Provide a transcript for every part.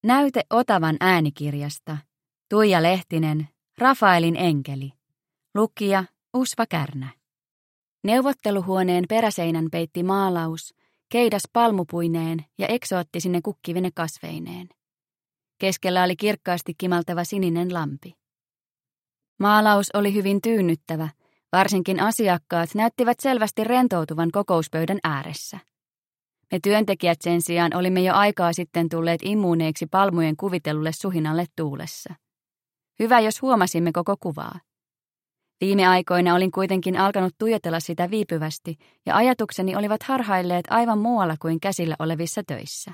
Näyte Otavan äänikirjasta. Tuija Lehtinen, Rafaelin enkeli. Lukija Usva Kärnä. Neuvotteluhuoneen peräseinän peitti maalaus, keidas palmupuineen ja eksoottisine kukkivine kasveineen. Keskellä oli kirkkaasti kimaltava sininen lampi. Maalaus oli hyvin tyynnyttävä, varsinkin asiakkaat näyttivät selvästi rentoutuvan kokouspöydän ääressä. Me työntekijät sen sijaan olimme jo aikaa sitten tulleet immuuneiksi palmujen kuvitellulle suhinalle tuulessa. Hyvä, jos huomasimme koko kuvaa. Viime aikoina olin kuitenkin alkanut tuijotella sitä viipyvästi, ja ajatukseni olivat harhailleet aivan muualla kuin käsillä olevissa töissä.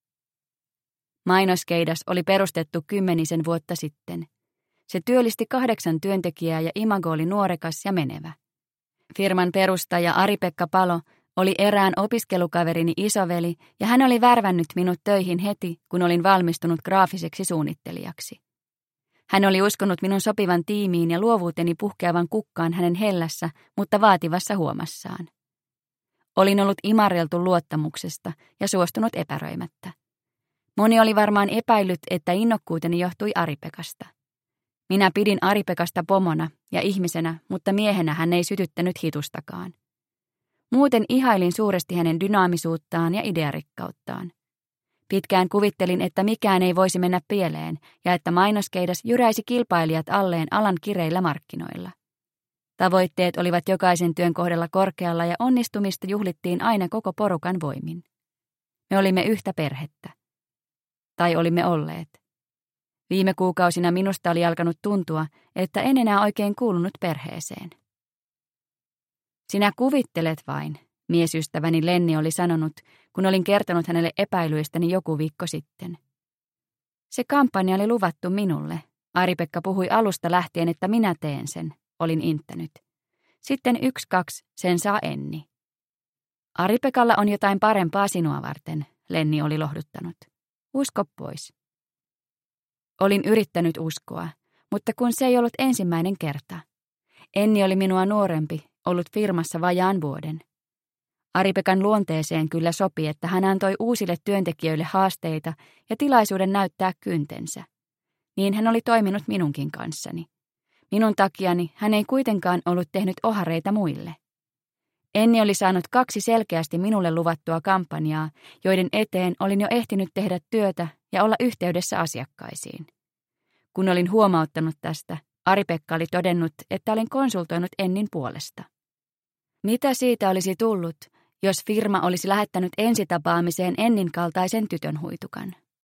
Mainoskeidas oli perustettu 10 vuotta sitten. Se työllisti 8 työntekijää ja imago oli nuorekas ja menevä. Firman perustaja Ari-Pekka Palo oli erään opiskelukaverini isoveli, ja hän oli värvännyt minut töihin heti, kun olin valmistunut graafiseksi suunnittelijaksi. Hän oli uskonut minun sopivan tiimiin ja luovuuteni puhkeavan kukkaan hänen hellässä, mutta vaativassa huomassaan. Olin ollut imarreltu luottamuksesta ja suostunut epäröimättä. Moni oli varmaan epäillyt, että innokkuuteni johtui Ari-Pekasta. Minä pidin Ari-Pekasta pomona ja ihmisenä, mutta miehenä hän ei sytyttänyt hitustakaan. Muuten ihailin suuresti hänen dynaamisuuttaan ja idearikkauttaan. Pitkään kuvittelin, että mikään ei voisi mennä pieleen ja että mainoskeidas jyräisi kilpailijat alleen alan kireillä markkinoilla. Tavoitteet olivat jokaisen työn kohdalla korkealla ja onnistumista juhlittiin aina koko porukan voimin. Me olimme yhtä perhettä. Tai olimme olleet. Viime kuukausina minusta oli alkanut tuntua, että en enää oikein kuulunut perheeseen. Sinä kuvittelet vain, miesystäväni Lenni oli sanonut, kun olin kertonut hänelle epäilyistäni joku viikko sitten. Se kampanja oli luvattu minulle. Ari-Pekka puhui alusta lähtien, että minä teen sen, olin inttänyt. Sitten 1-2, sen saa Enni. Ari-Pekalla on jotain parempaa sinua varten, Lenni oli lohduttanut. Usko pois. Olin yrittänyt uskoa, mutta kun se ei ollut ensimmäinen kerta. Enni oli minua nuorempi, ollut firmassa vajaan vuoden. Ari-Pekan luonteeseen kyllä sopi, että hän antoi uusille työntekijöille haasteita ja tilaisuuden näyttää kyntensä. Niin hän oli toiminut minunkin kanssani. Minun takiani hän ei kuitenkaan ollut tehnyt ohareita muille. Enni oli saanut 2 selkeästi minulle luvattua kampanjaa, joiden eteen olin jo ehtinyt tehdä työtä ja olla yhteydessä asiakkaisiin. Kun olin huomauttanut tästä, Ari-Pekka oli todennut, että olin konsultoinut Ennin puolesta. Mitä siitä olisi tullut, jos firma olisi lähettänyt ensitapaamiseen Ennin kaltaisen tytönhuitukan?